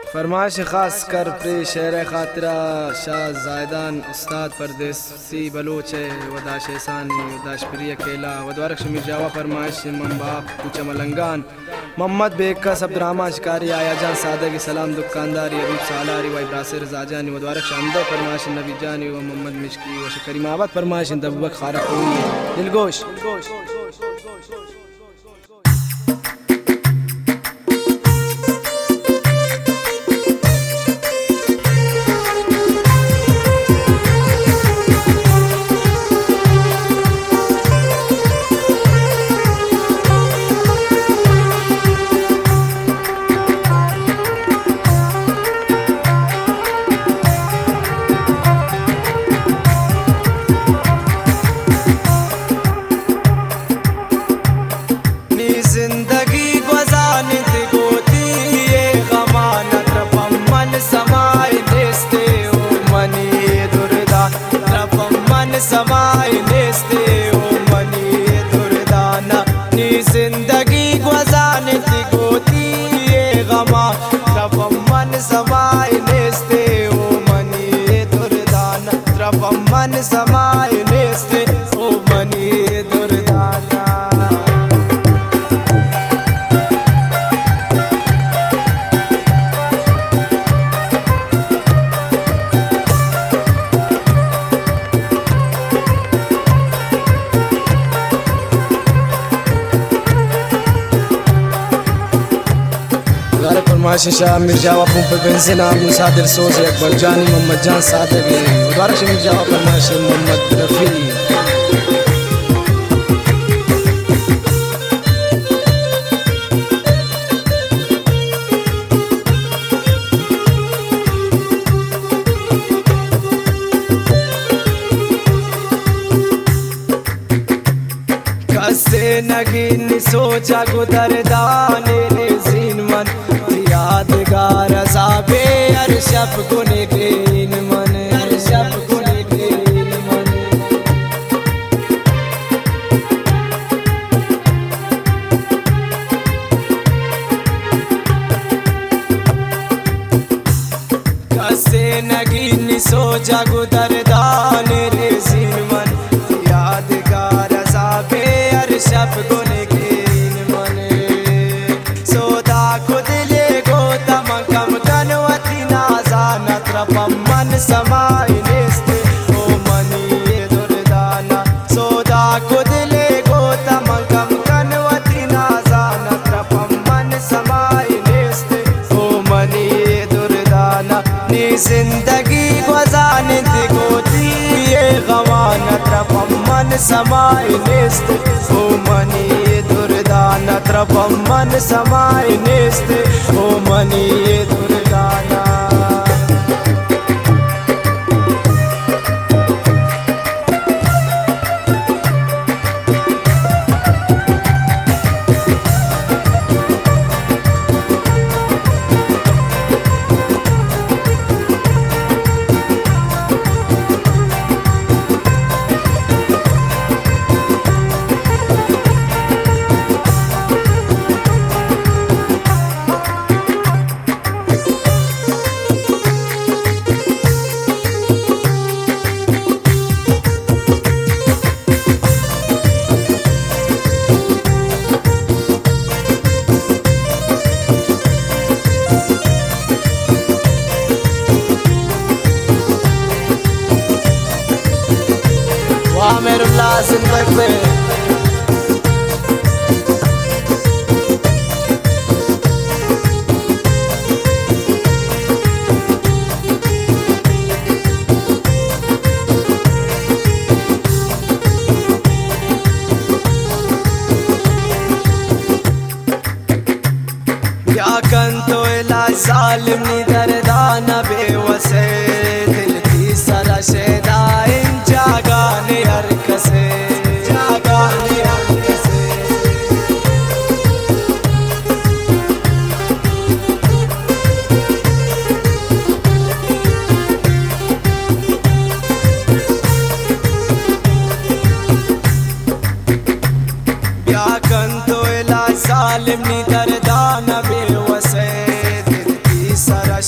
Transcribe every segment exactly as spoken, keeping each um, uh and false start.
फरमाइश खास कर प्रे शेर खातिरा शाह जायदान उस्ताद परदेसी बलोच वदाश एहसानी वदाश प्रिय केला वद्वारक शमीर जावा फरमाइश मम्बाप पूछा मलंगान मोहम्मद बेकस अब्दुर्रहमान शिकारी आया जान सादगी सलाम दुकानदारी अबीब सालारी व इब्रासिर जाजानी वद्वारक शामद फरमाइश नबी जानी व मोहम्मद मिश्की व शकरीमावत फरमाइश दबक खारा दिलगोश समाई नेस्ते ओ मनी दुर्दाना नी जिंदगी गुजारने की गोती ये गमा रब मन समाई नेस्ते ओ मनी दुर्दाना रब मन समाई नेस्ते ओ मनी दुर्दाना फरमाइश शाह मिर्जावा पंप बेंजीना मुसादिर सोज अकबर जानी मोहम्मद जान सादगी वद्वारक मिर्जावा फरमाइश मोहम्मद रफी कसे नगीन सोचा गुदरदाने ने जीन मन यादगार साबे अरशब गुने दिन मन अरशब गुने दिन मन कसे नगीन सोचा गुदरदान रे जीन मन यादगार साबे अरशब गुने दिन मन सोदा खुद मन समाई नेस्ते ओ मनी दुर्दाना सोदा खुद ले गोता मंगम कनवती नाजाना त्रपम मन समाई नेस्ते ओ मनी दुर्दाना नी जिंदगी गुजारने दी गोती ये गवाना त्रपम मन समाई नेस्ते ओ मनी दुर्दाना त्रपम मन समाई नेस्ते ओ मनी दुर्दाना मेरुल्लाह जिंदगी में या कंतो इला जालिम नी दर्दाना बेवसे दिल की सरा शेदाइन जागाने हर कसे जागाने हर कसे या कंतो इला जालिम नी दर्दाना बेवसे दिल की सरा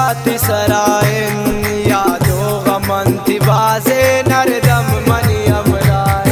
जाति सरायन यादो गमंति बाजे नरदम मनी अमरायन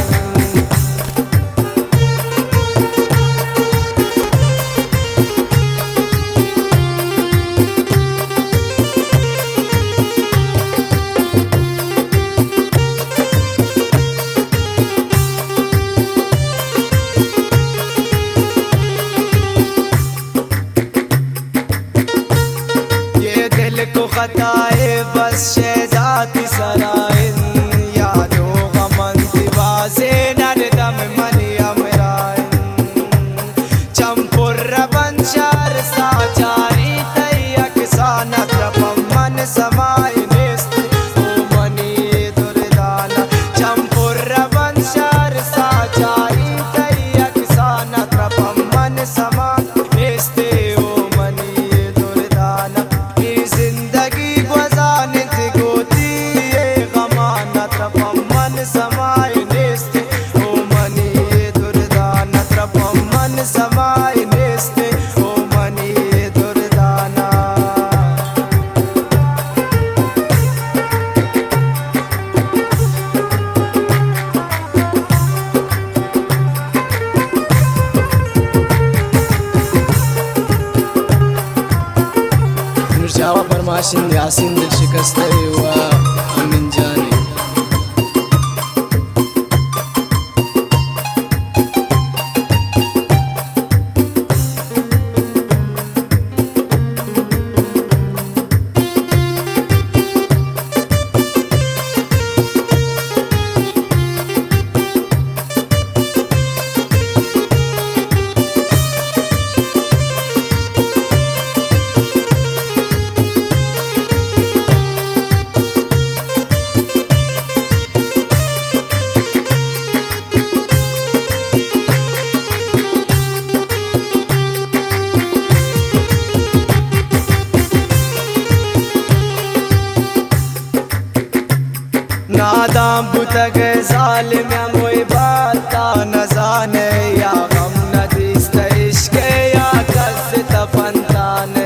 को खताए बस शेजाती सरायन यादो गमंति बाजे नरदम मनी अमरायन चंपुर बंशार साचारी तयक सानत्रपम मन समाय नेस्त ओ मनी दुर्दाना चंपुर बंशार साचारी तयक सानत्रपम मन समाय नेस्त ओ मनी दुर्दाना जिंदगी गुजारने को दिए गमाना त्रपम मन समाय नेस्ते ओ मनी दुर्दाना त्रपम मन समाय नेस्ते ओ मनी दुर्दाना जावा फरमाशिंद यासिन दिल शिकस्त हुआ अमीन जाने नादाम बुतग जालिम या मोई बाता न जाने या गम न दिस्त इश्क या कस तफंताने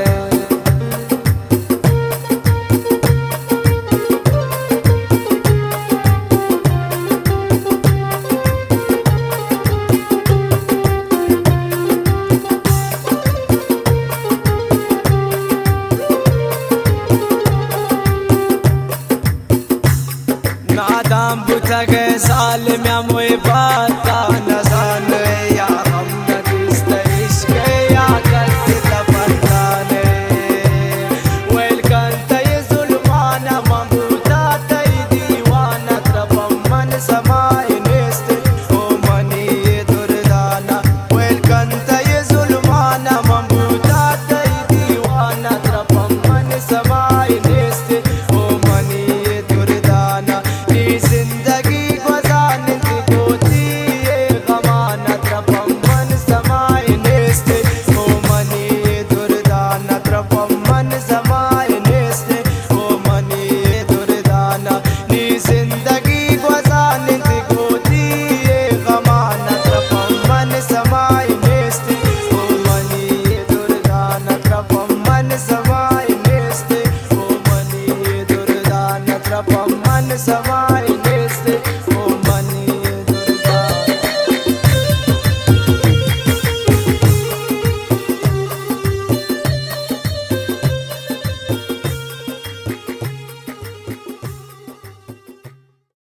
नादाम बुतग जालिम या मोई बाता न जाने या गम न दिस्त इश्क या कस तफंताने वेल कंत ये जुल्माना ममबूता तई दीवाना त्रपम मन समाय नेस्त ओ मनी दुर्दाना वेल कंत ये जुल्माना ममबूता तई दीवाना त्रपम मन समाय नेस्त ओ मनी दुर्दाना जिंदगी गुजारने को दिए गमाना त्रपम मन समाय नेस्ते ओ मनी दुर्दाना त्रपम मन समाय नेस्ते ओ मनी दुर्दाना नी जिंदगी गुजारने को दिए गमाना त्रपम मन समाय नेस्ते ओ मनी दुर्दाना त्रपम मन समाय नेस्ते ओ मनी दुर्दाना त्रपम मन समाय